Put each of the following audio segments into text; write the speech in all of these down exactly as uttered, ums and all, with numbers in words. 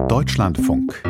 Deutschlandfunk.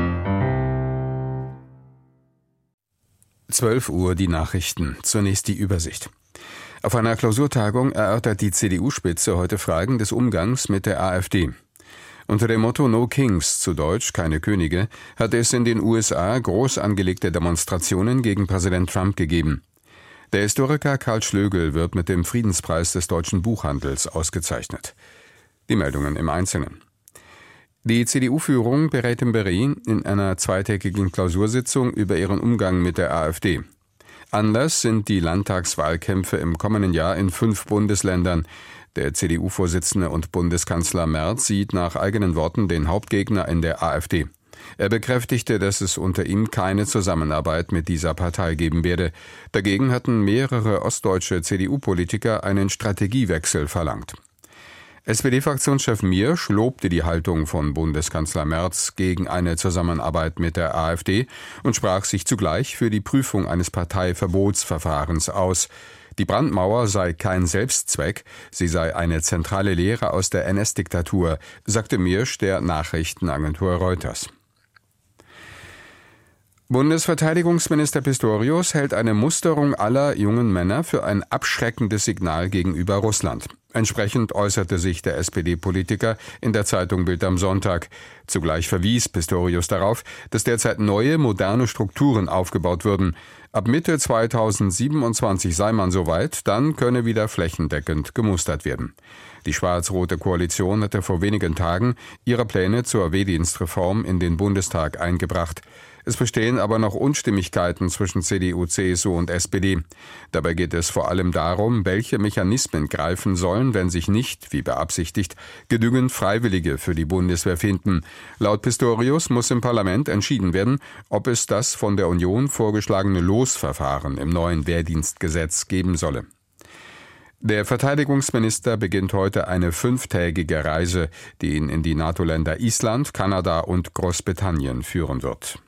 zwölf Uhr die Nachrichten. Zunächst die Übersicht. Auf einer Klausurtagung erörtert die C D U-Spitze heute Fragen des Umgangs mit der AfD. Unter dem Motto No Kings, zu Deutsch keine Könige, hat es in den U S A groß angelegte Demonstrationen gegen Präsident Trump gegeben. Der Historiker Karl Schlögel wird mit dem Friedenspreis des deutschen Buchhandels ausgezeichnet. Die Meldungen im Einzelnen. Die C D U-Führung berät im Berlin in einer zweitägigen Klausursitzung über ihren Umgang mit der AfD. Anlass sind die Landtagswahlkämpfe im kommenden Jahr in fünf Bundesländern. Der C D U-Vorsitzende und Bundeskanzler Merz sieht nach eigenen Worten den Hauptgegner in der AfD. Er bekräftigte, dass es unter ihm keine Zusammenarbeit mit dieser Partei geben werde. Dagegen hatten mehrere ostdeutsche C D U-Politiker einen Strategiewechsel verlangt. S P D-Fraktionschef Miersch lobte die Haltung von Bundeskanzler Merz gegen eine Zusammenarbeit mit der AfD und sprach sich zugleich für die Prüfung eines Parteiverbotsverfahrens aus. Die Brandmauer sei kein Selbstzweck, sie sei eine zentrale Lehre aus der N S-Diktatur, sagte Miersch der Nachrichtenagentur Reuters. Bundesverteidigungsminister Pistorius hält eine Musterung aller jungen Männer für ein abschreckendes Signal gegenüber Russland. Entsprechend äußerte sich der S P D-Politiker in der Zeitung Bild am Sonntag. Zugleich verwies Pistorius darauf, dass derzeit neue, moderne Strukturen aufgebaut würden. Ab Mitte zweitausendsiebenundzwanzig sei man soweit, dann könne wieder flächendeckend gemustert werden. Die schwarz-rote Koalition hatte vor wenigen Tagen ihre Pläne zur Wehrdienstreform in den Bundestag eingebracht. Es bestehen aber noch Unstimmigkeiten zwischen C D U, C S U und S P D. Dabei geht es vor allem darum, welche Mechanismen greifen sollen, wenn sich nicht, wie beabsichtigt, genügend Freiwillige für die Bundeswehr finden. Laut Pistorius muss im Parlament entschieden werden, ob es das von der Union vorgeschlagene Losverfahren im neuen Wehrdienstgesetz geben solle. Der Verteidigungsminister beginnt heute eine fünftägige Reise, die ihn in die NATO-Länder Island, Kanada und Großbritannien führen wird.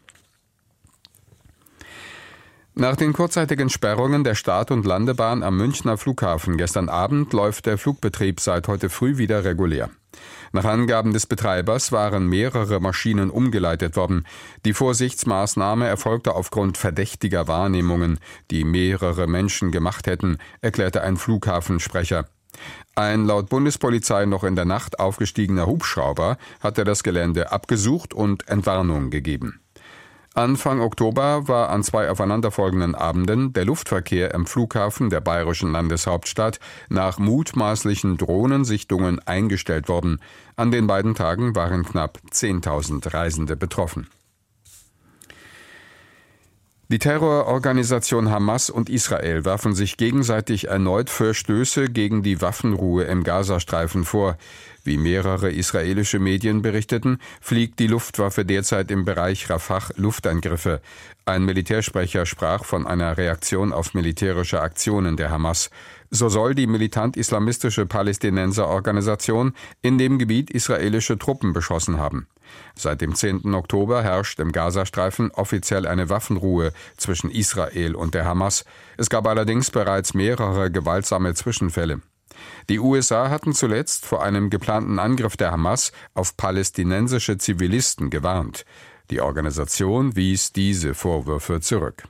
Nach den kurzzeitigen Sperrungen der Start- und Landebahn am Münchner Flughafen gestern Abend läuft der Flugbetrieb seit heute früh wieder regulär. Nach Angaben des Betreibers waren mehrere Maschinen umgeleitet worden. Die Vorsichtsmaßnahme erfolgte aufgrund verdächtiger Wahrnehmungen, die mehrere Menschen gemacht hätten, erklärte ein Flughafensprecher. Ein laut Bundespolizei noch in der Nacht aufgestiegener Hubschrauber hatte das Gelände abgesucht und Entwarnung gegeben. Anfang Oktober war an zwei aufeinanderfolgenden Abenden der Luftverkehr im Flughafen der bayerischen Landeshauptstadt nach mutmaßlichen Drohnensichtungen eingestellt worden. An den beiden Tagen waren knapp zehntausend Reisende betroffen. Die Terrororganisation Hamas und Israel werfen sich gegenseitig erneut Verstöße gegen die Waffenruhe im Gazastreifen vor. Wie mehrere israelische Medien berichteten, fliegt die Luftwaffe derzeit im Bereich Rafah Luftangriffe. Ein Militärsprecher sprach von einer Reaktion auf militärische Aktionen der Hamas. So soll die militant-islamistische Palästinenserorganisation in dem Gebiet israelische Truppen beschossen haben. Seit dem zehnten Oktober herrscht im Gazastreifen offiziell eine Waffenruhe zwischen Israel und der Hamas. Es gab allerdings bereits mehrere gewaltsame Zwischenfälle. Die U S A hatten zuletzt vor einem geplanten Angriff der Hamas auf palästinensische Zivilisten gewarnt. Die Organisation wies diese Vorwürfe zurück.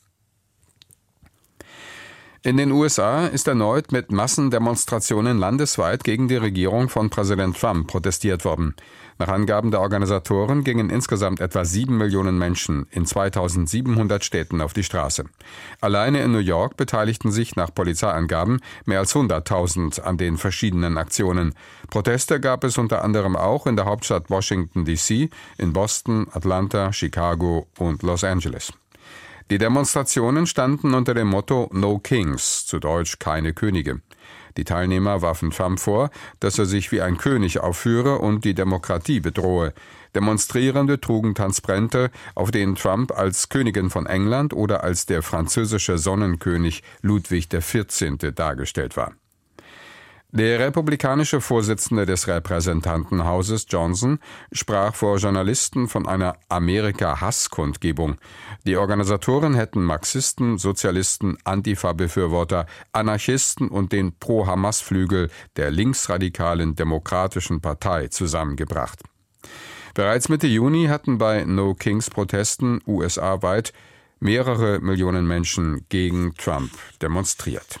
In den U S A ist erneut mit Massendemonstrationen landesweit gegen die Regierung von Präsident Trump protestiert worden. Nach Angaben der Organisatoren gingen insgesamt etwa sieben Millionen Menschen in zweitausendsiebenhundert Städten auf die Straße. Alleine in New York beteiligten sich nach Polizeiangaben mehr als hunderttausend an den verschiedenen Aktionen. Proteste gab es unter anderem auch in der Hauptstadt Washington D C, in Boston, Atlanta, Chicago und Los Angeles. Die Demonstrationen standen unter dem Motto No Kings, zu Deutsch keine Könige. Die Teilnehmer warfen Trump vor, dass er sich wie ein König aufführe und die Demokratie bedrohe. Demonstrierende trugen Transparente, auf denen Trump als Königin von England oder als der französische Sonnenkönig Ludwig der vierzehnte dargestellt war. Der republikanische Vorsitzende des Repräsentantenhauses Johnson sprach vor Journalisten von einer Amerika-Hass-Kundgebung. Die Organisatoren hätten Marxisten, Sozialisten, Antifa-Befürworter, Anarchisten und den Pro-Hamas-Flügel der linksradikalen Demokratischen Partei zusammengebracht. Bereits Mitte Juni hatten bei No-Kings-Protesten U S A-weit mehrere Millionen Menschen gegen Trump demonstriert.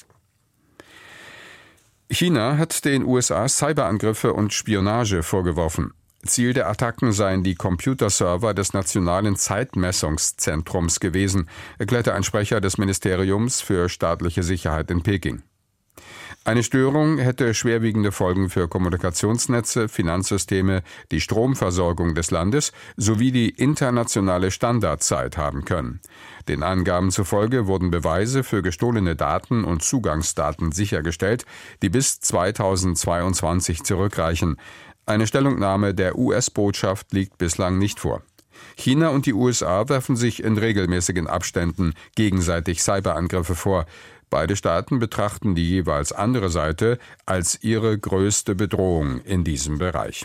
China hat den U S A Cyberangriffe und Spionage vorgeworfen. Ziel der Attacken seien die Computerserver des Nationalen Zeitmessungszentrums gewesen, erklärte ein Sprecher des Ministeriums für staatliche Sicherheit in Peking. Eine Störung hätte schwerwiegende Folgen für Kommunikationsnetze, Finanzsysteme, die Stromversorgung des Landes sowie die internationale Standardzeit haben können. Den Angaben zufolge wurden Beweise für gestohlene Daten und Zugangsdaten sichergestellt, die bis zweitausendzweiundzwanzig zurückreichen. Eine Stellungnahme der U S-Botschaft liegt bislang nicht vor. China und die U S A werfen sich in regelmäßigen Abständen gegenseitig Cyberangriffe vor. Beide Staaten betrachten die jeweils andere Seite als ihre größte Bedrohung in diesem Bereich.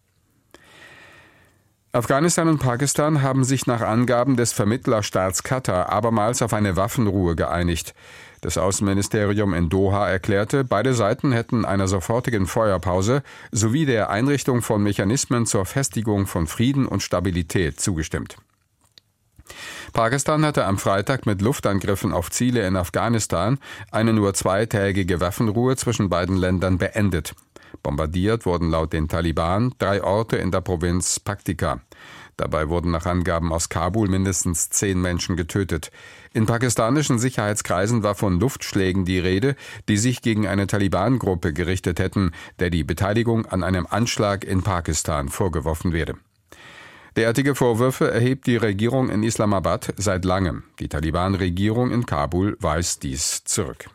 Afghanistan und Pakistan haben sich nach Angaben des Vermittlerstaats Katar abermals auf eine Waffenruhe geeinigt. Das Außenministerium in Doha erklärte, beide Seiten hätten einer sofortigen Feuerpause sowie der Einrichtung von Mechanismen zur Festigung von Frieden und Stabilität zugestimmt. Pakistan hatte am Freitag mit Luftangriffen auf Ziele in Afghanistan eine nur zweitägige Waffenruhe zwischen beiden Ländern beendet. Bombardiert wurden laut den Taliban drei Orte in der Provinz Paktika. Dabei wurden nach Angaben aus Kabul mindestens zehn Menschen getötet. In pakistanischen Sicherheitskreisen war von Luftschlägen die Rede, die sich gegen eine Taliban-Gruppe gerichtet hätten, der die Beteiligung an einem Anschlag in Pakistan vorgeworfen werde. Derartige Vorwürfe erhebt die Regierung in Islamabad seit langem. Die Taliban-Regierung in Kabul weist dies zurück.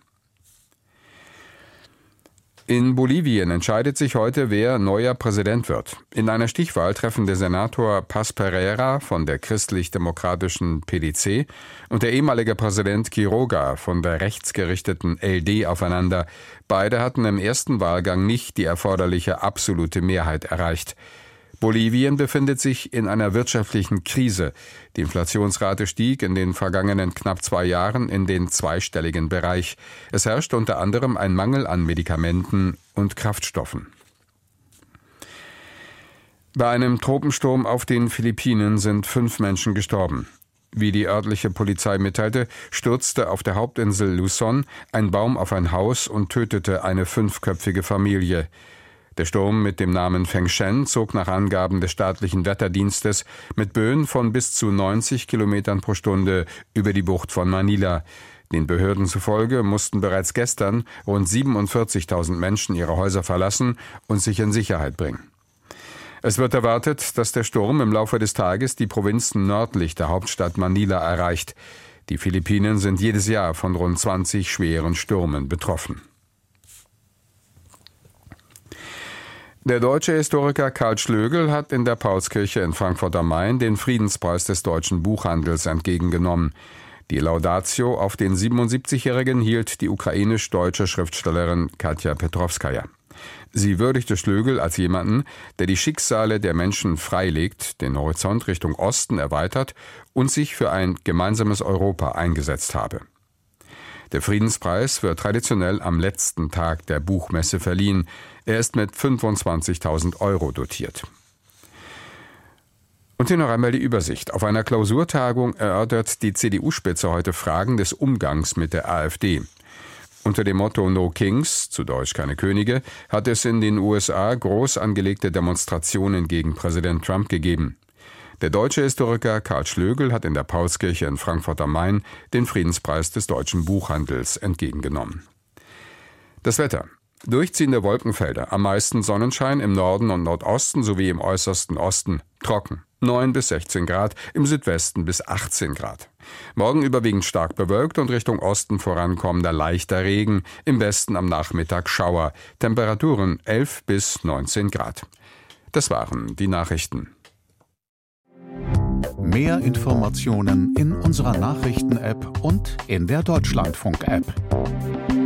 In Bolivien entscheidet sich heute, wer neuer Präsident wird. In einer Stichwahl treffen der Senator Paz Pereira von der christlich-demokratischen P D C und der ehemalige Präsident Quiroga von der rechtsgerichteten L D aufeinander. Beide hatten im ersten Wahlgang nicht die erforderliche absolute Mehrheit erreicht. Bolivien befindet sich in einer wirtschaftlichen Krise. Die Inflationsrate stieg in den vergangenen knapp zwei Jahren in den zweistelligen Bereich. Es herrscht unter anderem ein Mangel an Medikamenten und Kraftstoffen. Bei einem Tropensturm auf den Philippinen sind fünf Menschen gestorben. Wie die örtliche Polizei mitteilte, stürzte auf der Hauptinsel Luzon ein Baum auf ein Haus und tötete eine fünfköpfige Familie. Der Sturm mit dem Namen Fengshen zog nach Angaben des staatlichen Wetterdienstes mit Böen von bis zu neunzig Kilometern pro Stunde über die Bucht von Manila. Den Behörden zufolge mussten bereits gestern rund siebenundvierzigtausend Menschen ihre Häuser verlassen und sich in Sicherheit bringen. Es wird erwartet, dass der Sturm im Laufe des Tages die Provinzen nördlich der Hauptstadt Manila erreicht. Die Philippinen sind jedes Jahr von rund zwanzig schweren Stürmen betroffen. Der deutsche Historiker Karl Schlögl hat in der Paulskirche in Frankfurt am Main den Friedenspreis des deutschen Buchhandels entgegengenommen. Die Laudatio auf den siebenundsiebzigjährigen hielt die ukrainisch-deutsche Schriftstellerin Katja Petrowskaja. Sie würdigte Schlögl als jemanden, der die Schicksale der Menschen freilegt, den Horizont Richtung Osten erweitert und sich für ein gemeinsames Europa eingesetzt habe. Der Friedenspreis wird traditionell am letzten Tag der Buchmesse verliehen. Er ist mit fünfundzwanzigtausend Euro dotiert. Und hier noch einmal die Übersicht. Auf einer Klausurtagung erörtert die C D U-Spitze heute Fragen des Umgangs mit der AfD. Unter dem Motto No Kings, zu Deutsch keine Könige, hat es in den U S A groß angelegte Demonstrationen gegen Präsident Trump gegeben. Der deutsche Historiker Karl Schlögl hat in der Paulskirche in Frankfurt am Main den Friedenspreis des deutschen Buchhandels entgegengenommen. Das Wetter. Durchziehende Wolkenfelder, am meisten Sonnenschein im Norden und Nordosten sowie im äußersten Osten. Trocken, neun bis sechzehn Grad, im Südwesten bis achtzehn Grad. Morgen überwiegend stark bewölkt und Richtung Osten vorankommender leichter Regen, im Westen am Nachmittag Schauer. Temperaturen elf bis neunzehn Grad. Das waren die Nachrichten. Mehr Informationen in unserer Nachrichten-App und in der Deutschlandfunk-App.